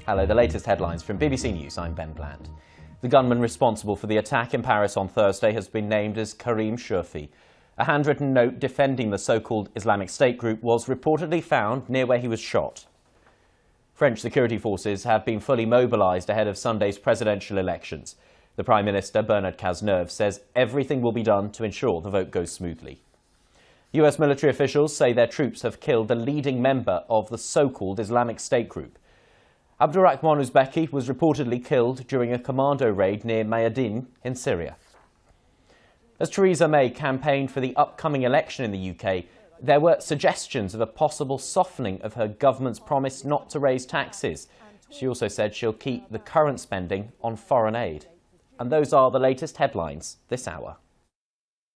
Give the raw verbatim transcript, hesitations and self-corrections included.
Hello, the latest headlines from B B C News. I'm Ben Bland. The gunman responsible for the attack in Paris on Thursday has been named as Karim Shurfi. A handwritten note defending the so-called Islamic State group was reportedly found near where he was shot. French security forces have been fully mobilised ahead of Sunday's presidential elections. The Prime Minister, Bernard Cazeneuve, says everything will be done to ensure the vote goes smoothly. U S military officials say their troops have killed the leading member of the so-called Islamic State group. Abdurrahman Uzbeki was reportedly killed during a commando raid near Mayadin in Syria. As Theresa May campaigned for the upcoming election in the U K, there were suggestions of a possible softening of her government's promise not to raise taxes. She also said she'll keep the current spending on foreign aid. And those are the latest headlines this hour.